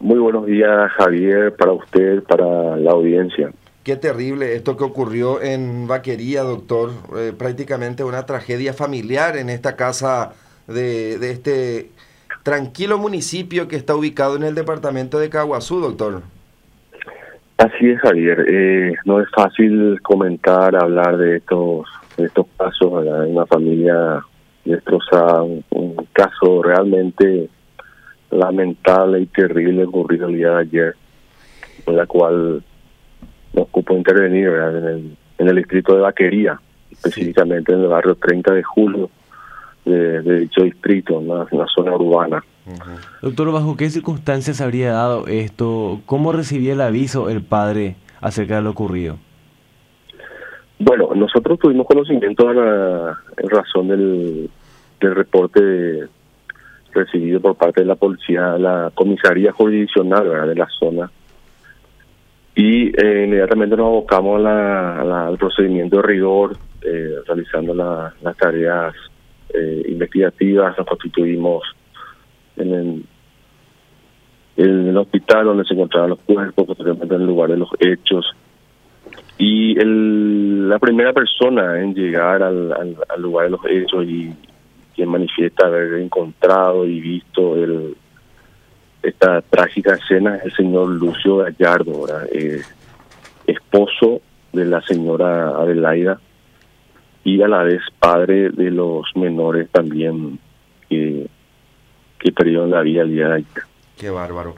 Muy buenos días, Javier, para usted, para la audiencia. Qué terrible esto que ocurrió en Vaquería, doctor. Prácticamente una tragedia familiar en esta casa de este tranquilo municipio que está ubicado en el departamento de Caguazú, doctor. Así es, Javier. No es fácil comentar, hablar de estos casos, ¿verdad? Una familia destrozada, un caso realmente lamentable y terrible ocurrido el día de ayer, en la cual nos ocupó intervenir, ¿verdad? En el distrito de Vaquería, específicamente en el barrio 30 de julio de dicho distrito, en la zona urbana. Doctor, ¿bajo qué circunstancias habría dado esto? ¿Cómo recibía el aviso el padre acerca de lo ocurrido? Bueno, nosotros tuvimos conocimiento en razón del reporte recibido por parte de la policía, la comisaría jurisdiccional, ¿verdad?, de la zona, y inmediatamente nos abocamos al procedimiento de rigor, realizando las tareas investigativas. Nos constituimos en el hospital donde se encontraban los cuerpos, posteriormente en el lugar de los hechos. Y la primera persona en llegar al lugar de los hechos y quien manifiesta haber encontrado y visto esta trágica escena es el señor Lucio Gallardo, ¿verdad? Esposo de la señora Adelaida y a la vez padre de los menores también que perdieron la vida el día de ayer. Qué bárbaro.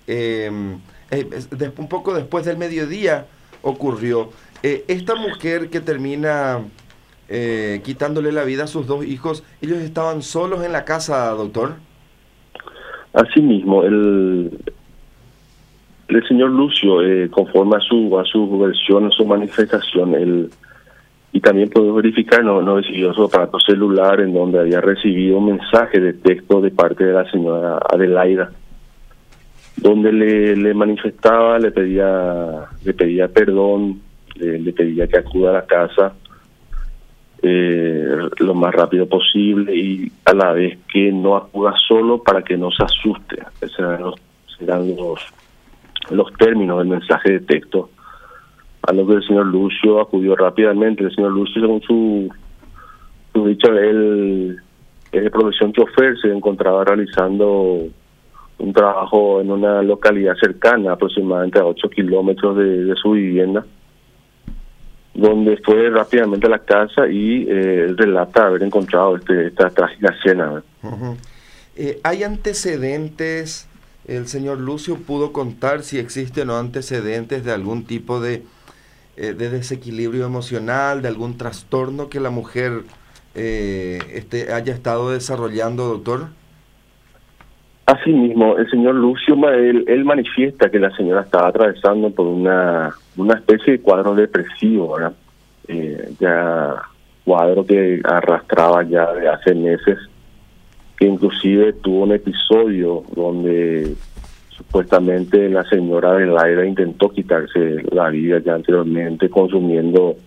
Un poco después del mediodía ocurrió. Esta mujer que termina quitándole la vida a sus dos hijos, ¿ellos estaban solos en la casa, doctor? Asimismo, el señor Lucio, conforme a su versión, a su manifestación, y también podemos verificar, no recibió su aparato celular en donde había recibido un mensaje de texto de parte de la señora Adelaida, donde le manifestaba, le pedía perdón, le pedía que acuda a la casa lo más rápido posible y a la vez que no acuda solo para que no se asuste. Esos eran los términos del mensaje de texto, a lo que el señor Lucio acudió rápidamente. El señor Lucio, según su dicho, él es de profesión chofer, se encontraba realizando un trabajo en una localidad cercana, aproximadamente a 8 kilómetros de su vivienda, donde fue rápidamente a la casa y relata haber encontrado esta trágica escena. ¿Hay antecedentes? ¿El señor Lucio pudo contar si existen o no antecedentes de algún tipo de desequilibrio emocional, de algún trastorno que la mujer haya estado desarrollando, doctor? Asimismo, el señor Lucio, él manifiesta que la señora estaba atravesando por una especie de cuadro depresivo, ¿verdad? Ya cuadro que arrastraba ya de hace meses, que inclusive tuvo un episodio donde supuestamente la señora Adelaida intentó quitarse la vida ya anteriormente consumiendo,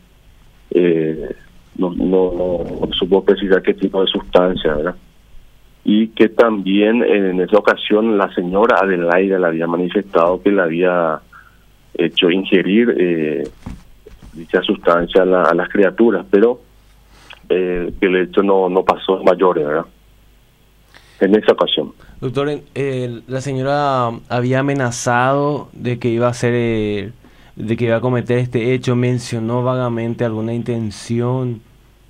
no supo precisar qué tipo de sustancia, ¿verdad? Y que también en esa ocasión la señora Adelaida le había manifestado que le había hecho ingerir dicha sustancia a las criaturas, pero que el hecho no pasó mayores, ¿verdad?, en esa ocasión. Doctor, la señora había amenazado de que iba a hacer, de que iba a cometer este hecho. ¿Mencionó vagamente alguna intención?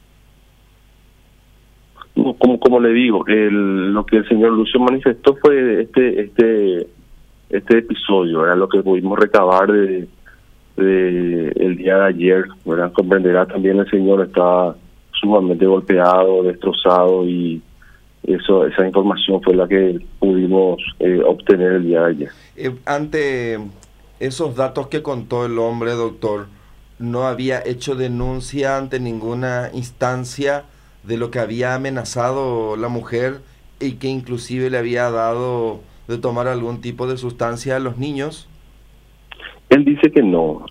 Como le digo, lo que el señor Lucio manifestó fue este episodio, ¿verdad?, lo que pudimos recabar de el día de ayer, ¿verdad? Comprenderá también, el señor estaba sumamente golpeado, destrozado, y esa información fue la que pudimos obtener el día de ayer. Ante esos datos que contó el hombre, doctor, ¿no había hecho denuncia ante ninguna instancia de lo que había amenazado la mujer y que inclusive le había dado de tomar algún tipo de sustancia a los niños? Él dice que no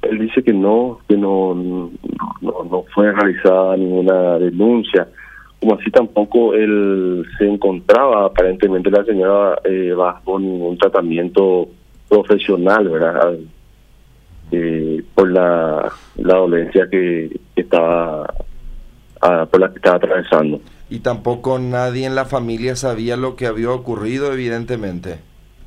fue realizada ninguna denuncia, como así tampoco él se encontraba aparentemente la señora bajo ningún tratamiento profesional, ¿verdad? Por la dolencia que estaba por la que estaba atravesando. Y tampoco nadie en la familia sabía lo que había ocurrido, evidentemente.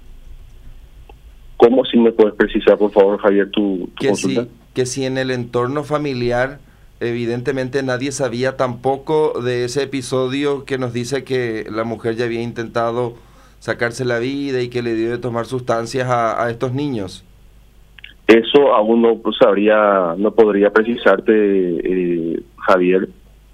¿Cómo, si me puedes precisar, por favor, Javier, tu consulta? Que si en el entorno familiar, evidentemente nadie sabía tampoco de ese episodio que nos dice que la mujer ya había intentado sacarse la vida y que le dio de tomar sustancias a estos niños. Eso aún no sabría, no podría precisarte, Javier.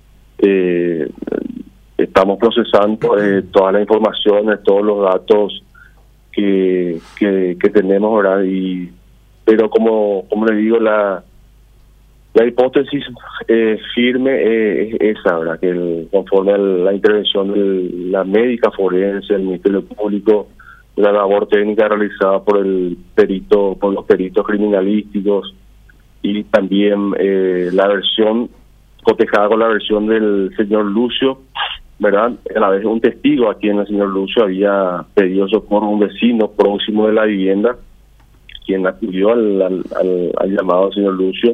Estamos procesando todas las informaciones, todos los datos que tenemos, ¿verdad? Pero como le digo, la hipótesis firme es esa, ¿verdad? Que conforme a la intervención de la médica forense, el Ministerio Público, la labor técnica realizada por los peritos criminalísticos y también la versión cotejada con la versión del señor Lucio, ¿verdad? A la vez un testigo a quien el señor Lucio había pedido socorro a un vecino próximo de la vivienda, quien acudió al llamado del señor Lucio,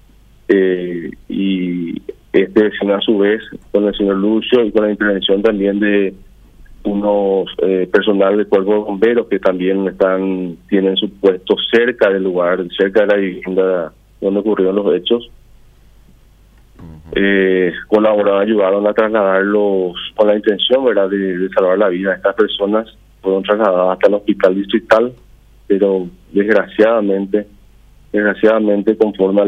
y este vecino a su vez, con el señor Lucio y con la intervención también de unos personal del cuerpo de bomberos que también tienen su puesto cerca del lugar, cerca de la vivienda donde ocurrieron los hechos. Colaboraron, ayudaron a trasladarlos con la intención, ¿verdad?, de salvar la vida de estas personas. Fueron trasladadas hasta el hospital distrital, pero desgraciadamente conforme a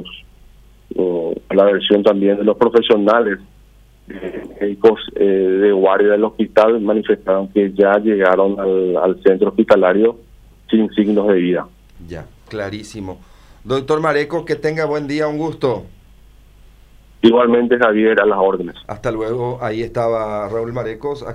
la versión también de los profesionales médicos de guardia del hospital, manifestaron que ya llegaron al centro hospitalario sin signos de vida. Ya, clarísimo. Doctor Marecos, que tenga buen día, un gusto. Igualmente, Javier, a las órdenes. Hasta luego. Ahí estaba Raúl Marecos.